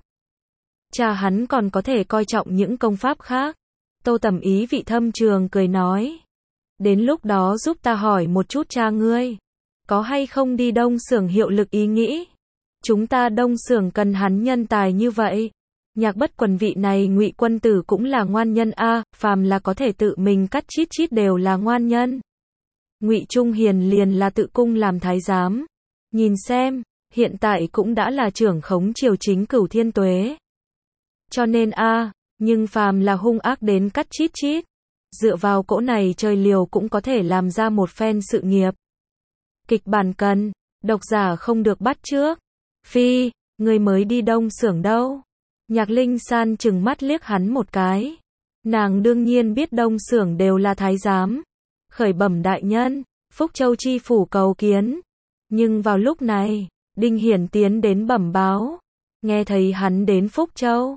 Cha hắn còn có thể coi trọng những công pháp khác. Tô Tầm ý vị thâm trường cười nói. Đến lúc đó giúp ta hỏi một chút cha ngươi. Có hay không đi Đông xưởng hiệu lực ý nghĩ? Chúng ta Đông xưởng cần hắn nhân tài như vậy. Nhạc Bất Quần vị này Ngụy quân tử cũng là ngoan nhân a, phàm là có thể tự mình cắt chít chít đều là ngoan nhân. Ngụy Trung Hiền liền là tự cung làm thái giám. Nhìn xem, hiện tại cũng đã là trưởng khống triều chính Cửu Thiên Tuế. Cho nên a, nhưng phàm là hung ác đến cắt chít chít, dựa vào cỗ này chơi liều cũng có thể làm ra một phen sự nghiệp. Kịch bản cần, độc giả không được bắt chước. Phi, người mới đi Đông xưởng đâu? Nhạc Linh San chừng mắt liếc hắn một cái. Nàng đương nhiên biết Đông xưởng đều là thái giám. Khởi bẩm đại nhân, Phúc Châu chi phủ cầu kiến. Nhưng vào lúc này, Đinh Hiển tiến đến bẩm báo. Nghe thấy hắn đến Phúc Châu,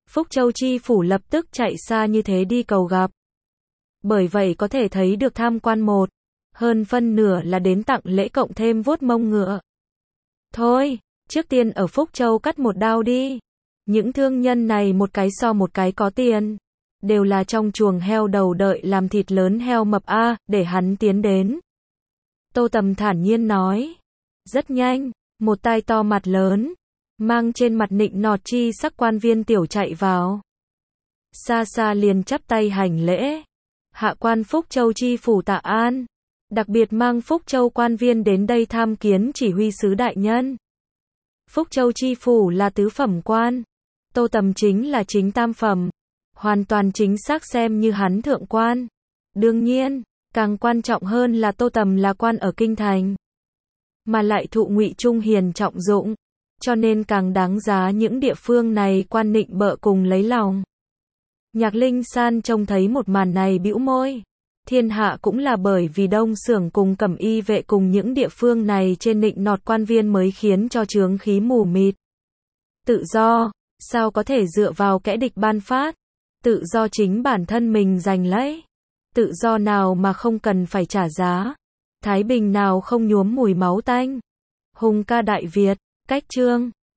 Phúc Châu chi phủ lập tức chạy xa như thế đi cầu gặp. Bởi vậy có thể thấy được tham quan một, hơn phân nửa là đến tặng lễ cộng thêm vuốt mông ngựa. Thôi, trước tiên ở Phúc Châu cắt một đao đi. Những thương nhân này một cái so một cái có tiền. Đều là trong chuồng heo đầu đợi làm thịt lớn heo mập a, để hắn tiến đến. Tô Tầm thản nhiên nói. Rất nhanh, một tai to mặt lớn, mang trên mặt nịnh nọt chi sắc quan viên tiểu chạy vào. Xa xa liền chắp tay hành lễ. Hạ quan Phúc Châu chi phủ tạ an. Đặc biệt mang Phúc Châu quan viên đến đây tham kiến chỉ huy sứ đại nhân. Phúc Châu chi phủ là tứ phẩm quan. Tô Tầm chính là chính tam phẩm. Hoàn toàn chính xác xem như hắn thượng quan. Đương nhiên, càng quan trọng hơn là Tô Tầm là quan ở kinh thành. Mà lại thụ Ngụy Trung Hiền trọng dụng. Cho nên càng đáng giá những địa phương này quan nịnh bợ cùng lấy lòng. Nhạc Linh San trông thấy một màn này bĩu môi. Thiên hạ cũng là bởi vì Đông Xưởng cùng Cẩm Y vệ cùng những địa phương này trên nịnh nọt quan viên mới khiến cho chướng khí mù mịt. Tự do, sao có thể dựa vào kẻ địch ban phát? Tự do chính bản thân mình giành lấy. Tự do nào mà không cần phải trả giá? Thái bình nào không nhuốm mùi máu tanh? Hùng ca Đại Việt, cách chương